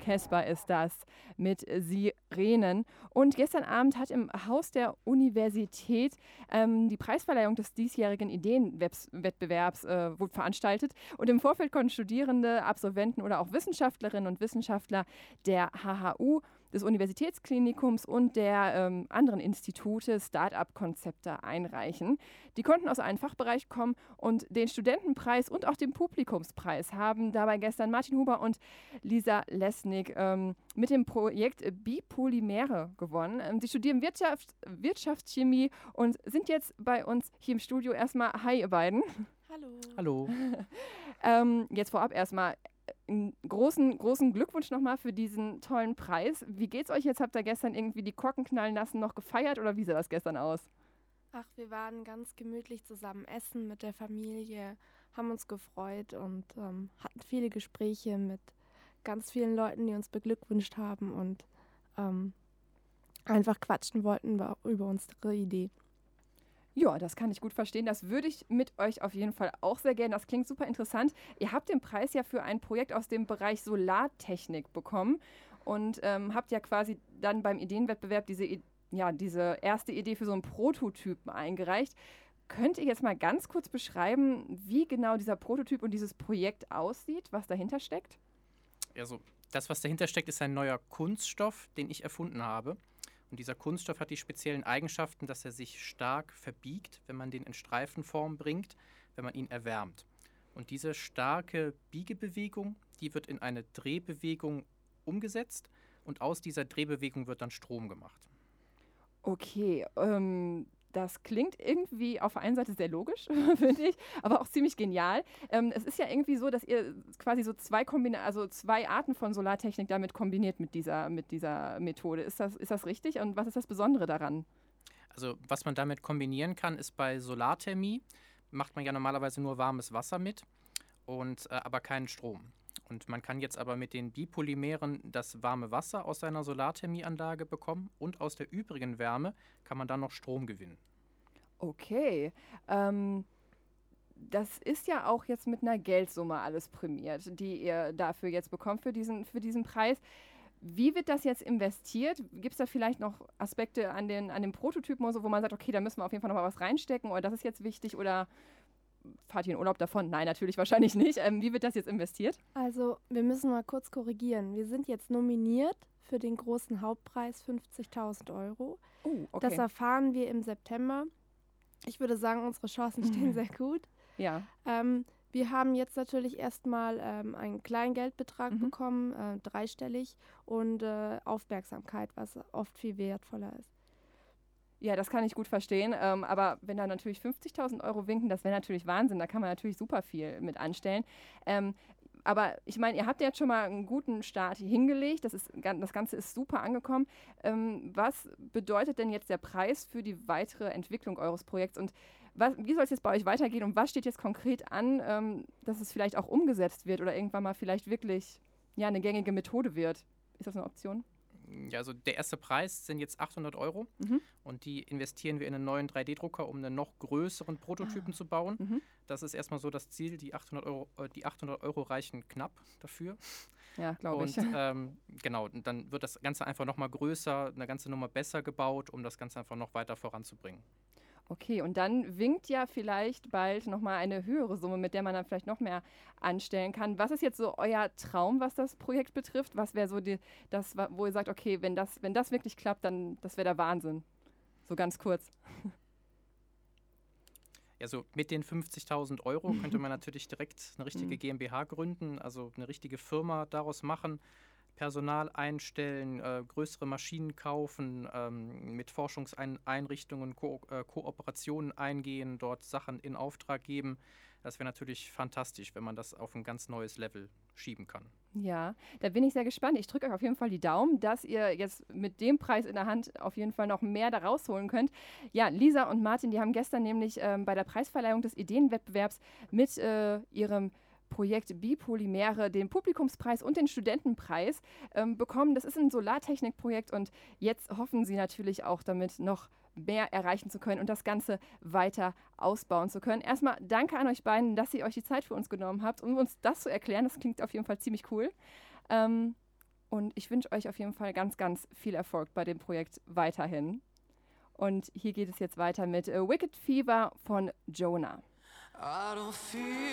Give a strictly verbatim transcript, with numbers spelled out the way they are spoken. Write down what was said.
Casper ist das mit Sirenen. Und gestern Abend hat im Haus der Universität ähm, die Preisverleihung des diesjährigen Ideenwettbewerbs äh, wurde veranstaltet. Und im Vorfeld konnten Studierende, Absolventen oder auch Wissenschaftlerinnen und Wissenschaftler der H H U, des Universitätsklinikums und der ähm, anderen Institute Start-up-Konzepte einreichen. Die konnten aus einem Fachbereich kommen und den Studentenpreis und auch den Publikumspreis haben dabei gestern Martin Huber und Lisa Lesnick ähm, mit dem Projekt Bipolymere gewonnen. Ähm, sie studieren Wirtschaft, Wirtschaftschemie und sind jetzt bei uns hier im Studio. Erstmal, hi ihr beiden. Hallo. Hallo. ähm, jetzt vorab erstmal einen großen, großen Glückwunsch nochmal für diesen tollen Preis. Wie geht's euch jetzt? Habt ihr gestern irgendwie die Korken knallen lassen, noch gefeiert oder wie sah das gestern aus? Ach, wir waren ganz gemütlich zusammen essen mit der Familie, haben uns gefreut und ähm, hatten viele Gespräche mit ganz vielen Leuten, die uns beglückwünscht haben und ähm, einfach quatschen wollten über, über unsere Idee. Ja, das kann ich gut verstehen. Das würde ich mit euch auf jeden Fall auch sehr gerne. Das klingt super interessant. Ihr habt den Preis ja für ein Projekt aus dem Bereich Solartechnik bekommen und ähm, habt ja quasi dann beim Ideenwettbewerb diese, ja, diese erste Idee für so einen Prototypen eingereicht. Könnt ihr jetzt mal ganz kurz beschreiben, wie genau dieser Prototyp und dieses Projekt aussieht, was dahinter steckt? Also das, was dahinter steckt, ist ein neuer Kunststoff, den ich erfunden habe. Und dieser Kunststoff hat die speziellen Eigenschaften, dass er sich stark verbiegt, wenn man den in Streifenform bringt, wenn man ihn erwärmt. Und diese starke Biegebewegung, die wird in eine Drehbewegung umgesetzt und aus dieser Drehbewegung wird dann Strom gemacht. Okay, ähm, das klingt irgendwie auf der einen Seite sehr logisch, finde ich, aber auch ziemlich genial. Ähm, es ist ja irgendwie so, dass ihr quasi so zwei, Kombina- also zwei Arten von Solartechnik damit kombiniert mit dieser, mit dieser Methode. Ist das, ist das richtig? Und was ist das Besondere daran? Also was man damit kombinieren kann, ist bei Solarthermie, macht man ja normalerweise nur warmes Wasser mit, und, äh, aber keinen Strom. Und man kann jetzt aber mit den Bipolymeren das warme Wasser aus seiner Solarthermieanlage bekommen und aus der übrigen Wärme kann man dann noch Strom gewinnen. Okay, ähm, das ist ja auch jetzt mit einer Geldsumme alles prämiert, die ihr dafür jetzt bekommt für diesen, für diesen Preis. Wie wird das jetzt investiert? Gibt es da vielleicht noch Aspekte an den, an den Prototypen oder so, wo man sagt, okay, da müssen wir auf jeden Fall noch mal was reinstecken oder das ist jetzt wichtig oder fahrt ihr in Urlaub davon? Nein, natürlich wahrscheinlich nicht. Ähm, wie wird das jetzt investiert? Also wir müssen mal kurz korrigieren. Wir sind jetzt nominiert für den großen Hauptpreis fünfzigtausend Euro. Oh, okay. Das erfahren wir im September. Ich würde sagen, unsere Chancen stehen sehr gut. Ja. Ähm, wir haben jetzt natürlich erstmal ähm, einen kleinen Geldbetrag Mhm. bekommen, äh, dreistellig, und äh, Aufmerksamkeit, was oft viel wertvoller ist. Ja, das kann ich gut verstehen. Ähm, aber wenn da natürlich fünfzigtausend Euro winken, das wäre natürlich Wahnsinn. Da kann man natürlich super viel mit anstellen. Ähm, aber ich meine, ihr habt jetzt schon mal einen guten Start hingelegt. Das, ist, das Ganze ist super angekommen. Ähm, was bedeutet denn jetzt der Preis für die weitere Entwicklung eures Projekts? Und was, wie soll es jetzt bei euch weitergehen? Und was steht jetzt konkret an, ähm, dass es vielleicht auch umgesetzt wird oder irgendwann mal vielleicht wirklich ja, eine gängige Methode wird? Ist das eine Option? Ja, also der erste Preis sind jetzt achthundert Euro Mhm. und die investieren wir in einen neuen drei D Drucker, um einen noch größeren Prototypen Ah. zu bauen. Mhm. Das ist erstmal so das Ziel, die achthundert Euro, äh, die achthundert Euro reichen knapp dafür. Ja, glaube ich. Und ähm, genau, und dann wird das Ganze einfach nochmal größer, eine ganze Nummer besser gebaut, um das Ganze einfach noch weiter voranzubringen. Okay, und dann winkt ja vielleicht bald nochmal eine höhere Summe, mit der man dann vielleicht noch mehr anstellen kann. Was ist jetzt so euer Traum, was das Projekt betrifft? Was wäre so die, das, wa- wo ihr sagt, okay, wenn das, wenn das wirklich klappt, dann das wäre der Wahnsinn. So ganz kurz. Ja, so mit den fünfzigtausend Euro könnte man natürlich direkt eine richtige GmbH gründen, also eine richtige Firma daraus machen, Personal einstellen, äh, größere Maschinen kaufen, ähm, mit Forschungseinrichtungen Ko äh, Kooperationen eingehen, dort Sachen in Auftrag geben. Das wäre natürlich fantastisch, wenn man das auf ein ganz neues Level schieben kann. Ja, da bin ich sehr gespannt. Ich drücke euch auf jeden Fall die Daumen, dass ihr jetzt mit dem Preis in der Hand auf jeden Fall noch mehr da rausholen könnt. Ja, Lisa und Martin, die haben gestern nämlich ähm, bei der Preisverleihung des Ideenwettbewerbs mit äh, ihrem Projekt Bipolymere den Publikumspreis und den Studentenpreis ähm, bekommen. Das ist ein Solartechnikprojekt und jetzt hoffen sie natürlich auch damit noch mehr erreichen zu können und das Ganze weiter ausbauen zu können. Erstmal danke an euch beiden, dass ihr euch die Zeit für uns genommen habt, um uns das zu erklären. Das klingt auf jeden Fall ziemlich cool. Ähm, Und ich wünsche euch auf jeden Fall ganz, ganz viel Erfolg bei dem Projekt weiterhin. Und hier geht es jetzt weiter mit äh, Wicked Fever von Jonah. I don't feel